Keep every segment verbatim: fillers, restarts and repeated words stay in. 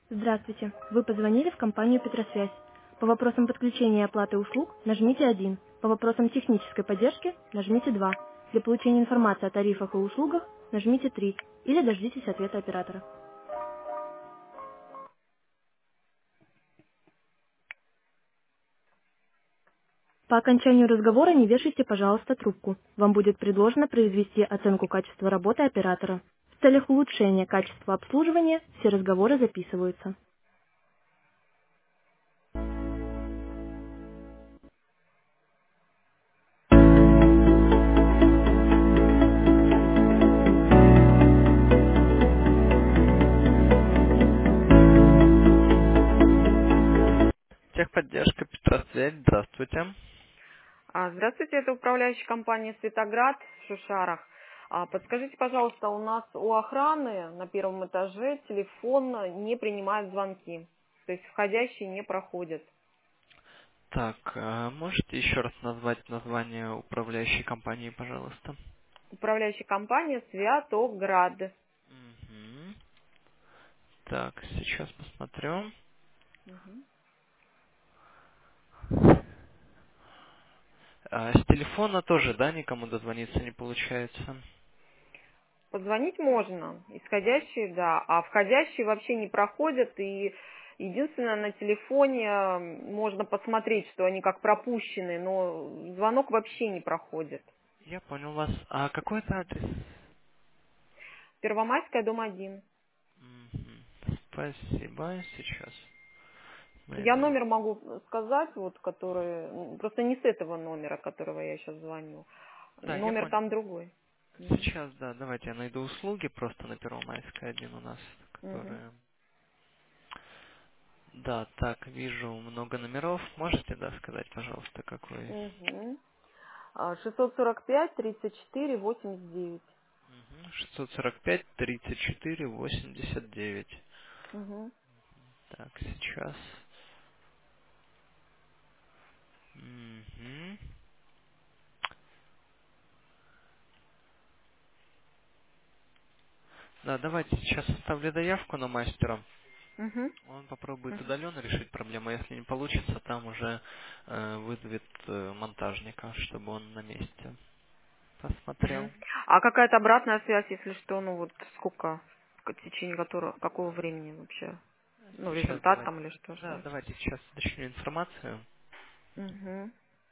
Здравствуйте. Вы позвонили в компанию «Петросвязь». По вопросам подключения и оплаты услуг нажмите один. По вопросам технической поддержки нажмите два. Для получения информации о тарифах и услугах нажмите три. Или дождитесь ответа оператора. По окончанию разговора не вешайте, пожалуйста, трубку. Вам будет предложено произвести оценку качества работы оператора. В целях улучшения качества обслуживания все разговоры записываются. Техподдержка Петросвязь, здравствуйте. А, Здравствуйте, это управляющая компания «Светоград» в Шушарах. А, Подскажите, пожалуйста, у нас у охраны на первом этаже телефон не принимает звонки, то есть входящие не проходят. Так, а можете еще раз назвать название управляющей компании, пожалуйста? Управляющая компания «Святоград». Мгм. Так, сейчас посмотрю. Мгм. А, с телефона тоже, да, никому дозвониться не получается? Позвонить можно, исходящие, да, а входящие вообще не проходят, и единственное, на телефоне м, можно посмотреть, что они как пропущены, но звонок вообще не проходит. Я понял вас. А какой это адрес? Первомайская, дом один. Мгм. Спасибо, сейчас Я найду. номер могу сказать, вот, который, м, просто не с этого номера, которого я сейчас звоню. Да, я Номер понял. там другой. Мгм. Сейчас, да, давайте я найду услуги просто на Первомайской один у нас, Мгм. которые... Да, так, вижу много номеров. Можете, да, сказать, пожалуйста, какой? Мгм. А, шестьсот сорок пять тридцать четыре восемьдесят девять. Мгм. шестьсот сорок пять тридцать четыре восемьдесят девять. Мгм. Так, сейчас. Мгм. Да, давайте сейчас оставлю заявку на мастера. Мгм. Он попробует Мгм. удаленно решить проблему. Если не получится, там уже э, вызовет э, монтажника, чтобы он на месте посмотрел. Мгм. А какая-то обратная связь, если что, ну вот сколько, в течение которого, какого времени вообще? Ну, Сейчас результат давайте. там или что Да, ждать? давайте сейчас уточню информацию. Мгм.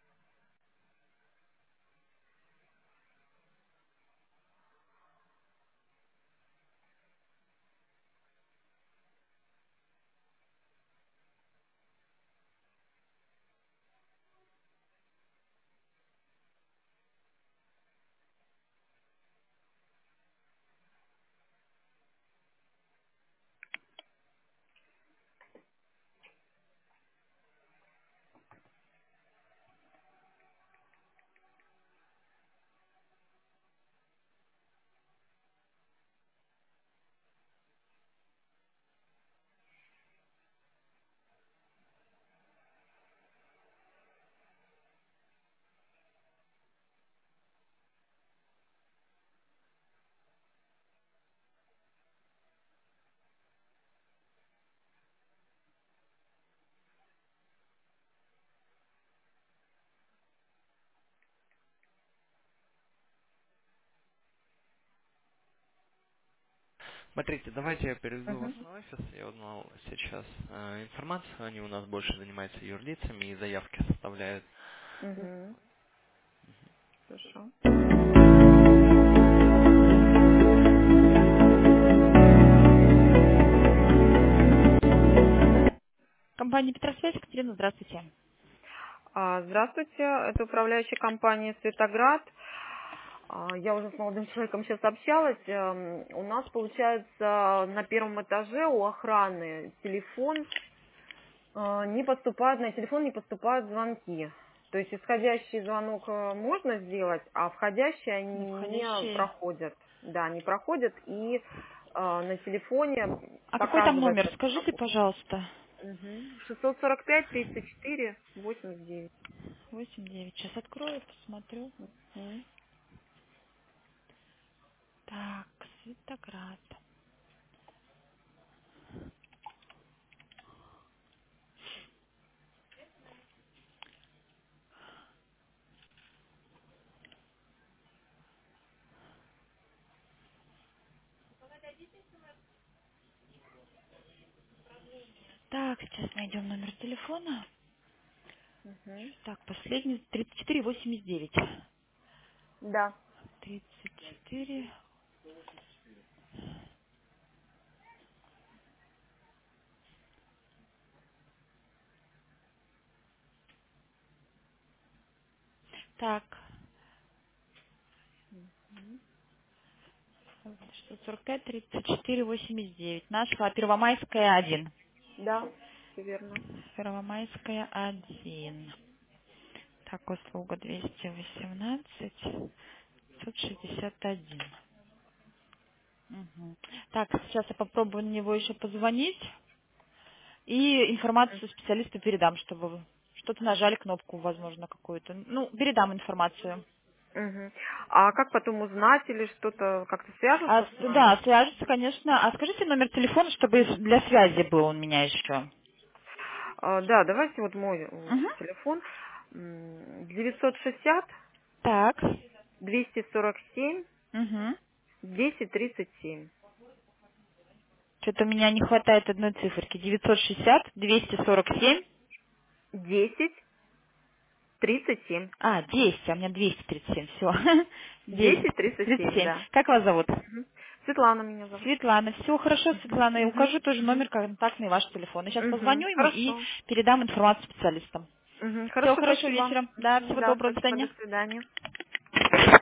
Смотрите, давайте я переведу вас Мгм. на офис. Я узнал сейчас э, информацию. Они у нас больше занимаются юрлицами и заявки составляют. Мгм. Хорошо. Компания «Петросвязь», Екатерина, здравствуйте. А, Здравствуйте, это управляющая компания «Светоград». А, Я уже с молодым человеком сейчас общалась. Эм, У нас, получается, на первом этаже у охраны телефон э, не поступает, на телефон не поступают звонки. То есть исходящий звонок э, можно сделать, а входящие На они не входящие. проходят. Да, не проходят, и э, на телефоне А какой там показывает номер? это Скажите, работу. пожалуйста. Мгм. шестьсот сорок пять тридцать четыре восемьдесят девять. Восемь девять. Сейчас открою, посмотрю. Мгм. Так, Светоград. Так, сейчас найдем номер телефона. Мгм. Так, последний тридцать четыре восемьдесят девять. Да. тридцать четыре. Так, шестьсот сорок пять тридцать четыре восемьдесят девять. Нашла Первомайская один. Да, все верно. Первомайская один. Так, услуга двести восемнадцать пятьсот шестьдесят один. Мгм. Так, сейчас я попробую на него еще позвонить и информацию специалисту передам, чтобы вы что-то нажали кнопку, возможно, какую-то. Ну, передам информацию. Мгм. А как потом узнать или что-то как-то А, свяжутся с с- вами? да, свяжется, конечно. А скажите номер телефона, чтобы для связи был у меня еще. А, да, давайте вот мой м, Угу. телефон м, девятьсот шестьдесят Так. двести сорок семь Угу. десять тридцать семь. Что-то у меня не хватает одной циферки. девятьсот шестьдесят двести сорок семь. десять тридцать семь. А, десять, а у меня двести тридцать семь. Все. десять Десять тридцать тридцать семь, семь. да. Как вас зовут? Мгм. Светлана меня зовут. Светлана. Все хорошо, Мгм, Светлана. Я мгм, укажу тоже мгм, номер контактный ваш телефон. Я сейчас мгм. позвоню ему и Хорошо. передам информацию специалистам. Мгм. Всего Хорошо, хорошего спасибо. вечера. Да, Мгм, всего да, доброго. До спасибо, до свидания. свидания.